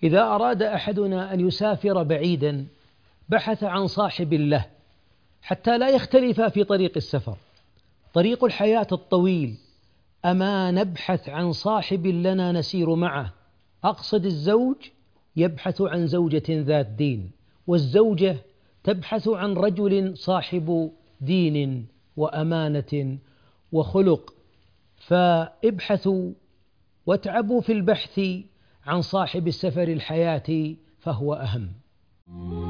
إذا أراد أحدنا أن يسافر بعيدا بحث عن صاحب له حتى لا يختلف في طريق السفر. طريق الحياة الطويل، أما نبحث عن صاحب لنا نسير معه. أقصد الزوج يبحث عن زوجة ذات دين، والزوجة تبحث عن رجل صاحب دين وأمانة وخلق. فابحثوا واتعبوا في البحث عن صاحب السفر الحياة فهو أهم.